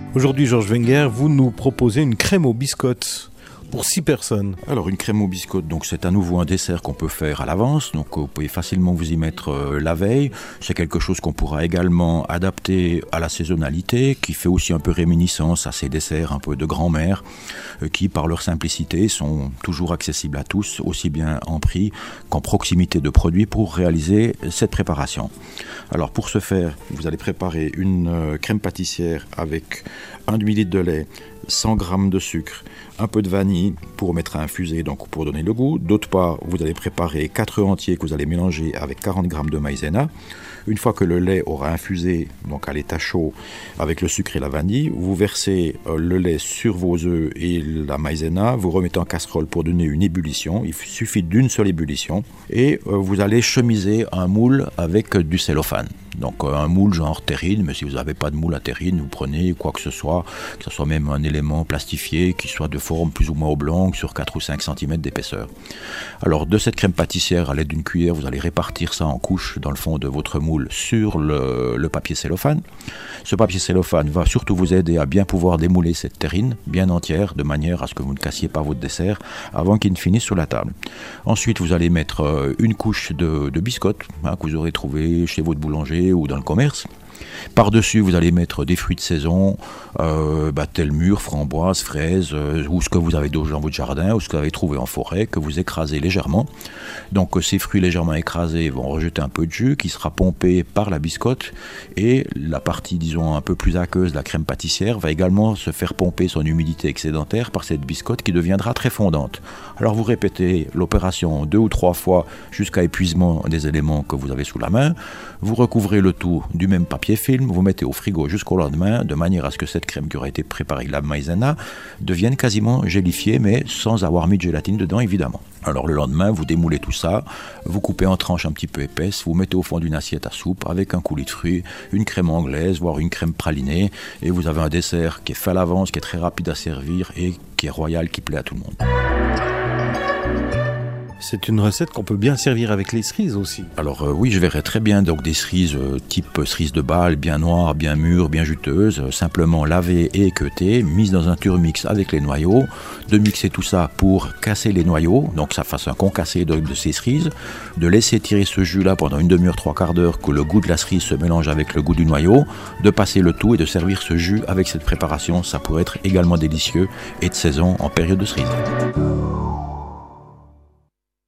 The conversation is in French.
Aujourd'hui, Georges Wenger, vous nous proposez une crème aux biscottes pour 6 personnes. Alors une crème aux biscottes, donc c'est à nouveau un dessert qu'on peut faire à l'avance, donc vous pouvez facilement vous y mettre la veille. C'est quelque chose qu'on pourra également adapter à la saisonnalité, qui fait aussi un peu réminiscence à ces desserts un peu de grand-mère, qui par leur simplicité sont toujours accessibles à tous, aussi bien en prix qu'en proximité de produits pour réaliser cette préparation. Alors pour ce faire, vous allez préparer une crème pâtissière avec 1 demi-litre de lait, 100 g de sucre, un peu de vanille pour mettre à infuser, donc pour donner le goût. D'autre part, vous allez préparer 4 œufs entiers que vous allez mélanger avec 40 g de maïzena. Une fois que le lait aura infusé, donc à l'état chaud, avec le sucre et la vanille, vous versez le lait sur vos œufs et la maïzena, vous remettez en casserole pour donner une ébullition. Il suffit d'une seule ébullition et vous allez chemiser un moule avec du cellophane. Donc un moule genre terrine, mais si vous n'avez pas de moule à terrine, vous prenez quoi que ce soit même un élément plastifié qui soit de forme plus ou moins oblongue sur 4 ou 5 cm d'épaisseur. Alors de cette crème pâtissière, à l'aide d'une cuillère, vous allez répartir ça en couches dans le fond de votre moule sur le papier cellophane. Ce papier cellophane va surtout vous aider à bien pouvoir démouler cette terrine bien entière, de manière à ce que vous ne cassiez pas votre dessert avant qu'il ne finisse sur la table. Ensuite, vous allez mettre une couche de biscottes que vous aurez trouvé chez votre boulanger ou dans le commerce. Par-dessus, vous allez mettre des fruits de saison, tels mûres, framboises, fraises, ou ce que vous avez dans votre jardin, ou ce que vous avez trouvé en forêt, que vous écrasez légèrement. Donc ces fruits légèrement écrasés vont rejeter un peu de jus qui sera pompé par la biscotte, et la partie, disons, un peu plus aqueuse de la crème pâtissière va également se faire pomper son humidité excédentaire par cette biscotte qui deviendra très fondante. Alors vous répétez l'opération 2 ou 3 fois jusqu'à épuisement des éléments que vous avez sous la main. Vous recouvrez le tout du même papier film, vous mettez au frigo jusqu'au lendemain, de manière à ce que cette crème qui aura été préparée avec la maïzena devienne quasiment gélifiée, mais sans avoir mis de gélatine dedans, évidemment. Alors le lendemain, vous démoulez tout ça, vous coupez en tranches un petit peu épaisses, vous mettez au fond d'une assiette à soupe avec un coulis de fruits, une crème anglaise, voire une crème pralinée, et vous avez un dessert qui est fait à l'avance, qui est très rapide à servir et qui est royal, qui plaît à tout le monde. C'est une recette qu'on peut bien servir avec les cerises aussi. Alors oui, je verrais très bien donc des cerises type cerise de Bâle, bien noires, bien mûres, bien juteuses, simplement lavées et équeutées, mises dans un turmix avec les noyaux, de mixer tout ça pour casser les noyaux, donc ça fasse un concassé de ces cerises, de laisser tirer ce jus-là pendant une demi-heure, 3/4 d'heure, que le goût de la cerise se mélange avec le goût du noyau, de passer le tout et de servir ce jus avec cette préparation. Ça pourrait être également délicieux et de saison en période de cerise.